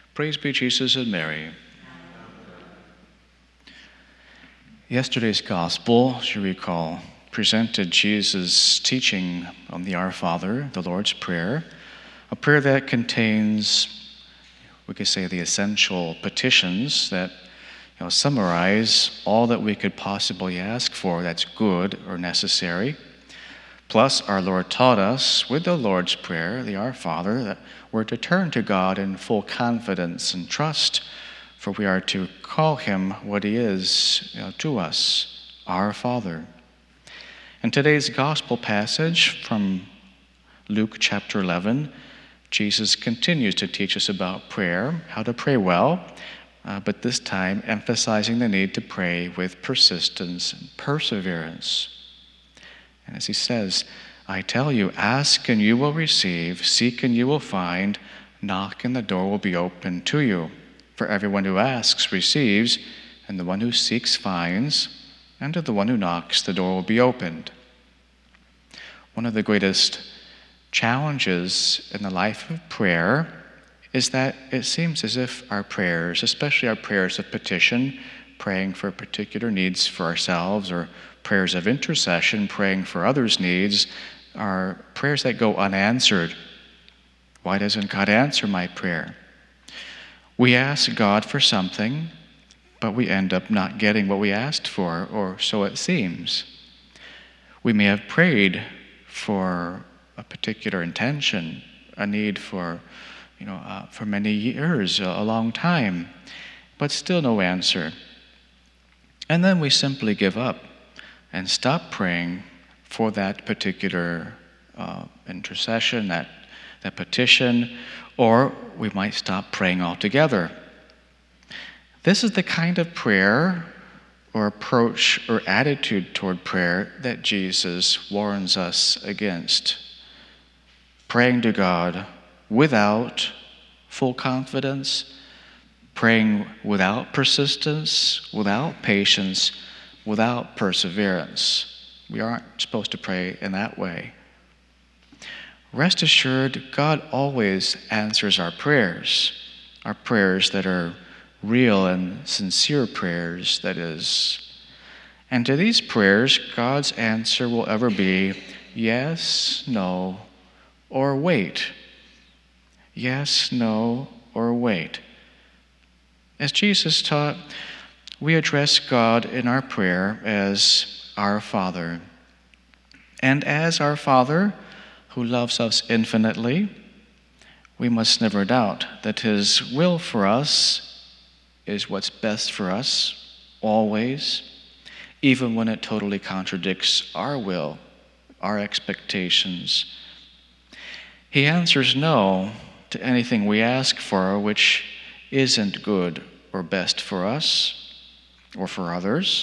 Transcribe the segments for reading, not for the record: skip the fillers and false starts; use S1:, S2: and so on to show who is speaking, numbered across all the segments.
S1: Praise be Jesus and Mary. Yesterday's Gospel, as you recall, presented Jesus' teaching on the Our Father, the Lord's Prayer, a prayer that contains, we could say, the essential petitions that summarize all that we could possibly ask for that's good or necessary. Plus, our Lord taught us with the Lord's Prayer, the Our Father, that we're to turn to God in full confidence and trust, for we are to call him what he is to us, our Father. In today's Gospel passage from Luke chapter 11, Jesus continues to teach us about prayer, how to pray well, but this time emphasizing the need to pray with persistence and perseverance. And as he says, I tell you, ask and you will receive, seek and you will find, knock and the door will be opened to you. For everyone who asks receives, and the one who seeks finds, and to the one who knocks the door will be opened. One of the greatest challenges in the life of prayer is that it seems as if our prayers, especially our prayers of petition, praying for particular needs for ourselves, or prayers of intercession, praying for others' needs, are prayers that go unanswered. Why doesn't God answer my prayer? We ask God for something, but we end up not getting what we asked for, or so it seems. We may have prayed for a particular intention, a need for many years, a long time, but still no answer. And then we simply give up and stop praying for that particular intercession, that petition, or we might stop praying altogether. This is the kind of prayer or approach or attitude toward prayer that Jesus warns us against. Praying to God without full confidence, praying without persistence, without patience, without perseverance. We aren't supposed to pray in that way. Rest assured, God always answers our prayers that are real and sincere prayers, that is. And to these prayers, God's answer will ever be yes, no, or wait. Yes, no, or wait. As Jesus taught, we address God in our prayer as our Father. And as our Father, who loves us infinitely, we must never doubt that his will for us is what's best for us, always, even when it totally contradicts our will, our expectations. He answers no to anything we ask for which isn't good or best for us or for others.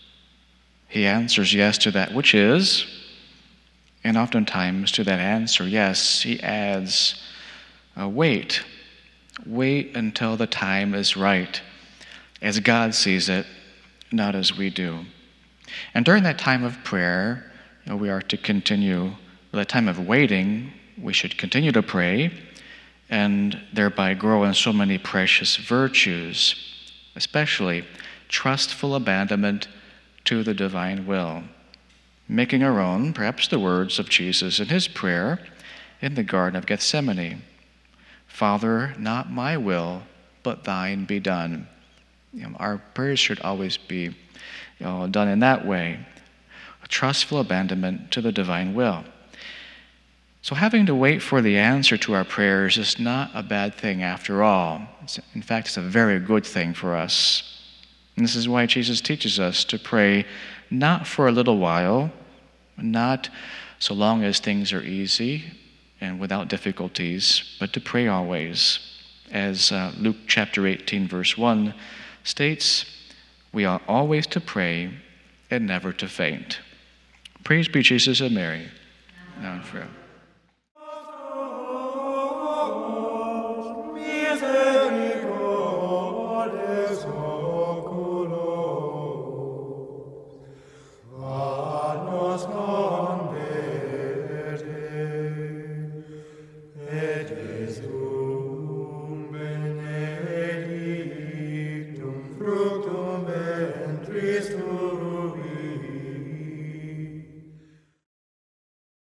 S1: He answers yes to that which is, and oftentimes to that answer, yes, he adds, wait. Wait until the time is right, as God sees it, not as we do. And during that time of prayer, we are to continue, that time of waiting, we should continue to pray and thereby grow in so many precious virtues, especially trustful abandonment to the divine will, making our own, perhaps the words of Jesus in his prayer in the Garden of Gethsemane. Father, not my will, but thine be done. Our prayers should always be done in that way, a trustful abandonment to the divine will. So having to wait for the answer to our prayers is not a bad thing after all. In fact, it's a very good thing for us. And this is why Jesus teaches us to pray not for a little while, not so long as things are easy and without difficulties, but to pray always. As Luke chapter 18, verse 1 states, we are always to pray and never to faint. Praise be Jesus and Mary, now and forever.
S2: Et Jesum bene Christus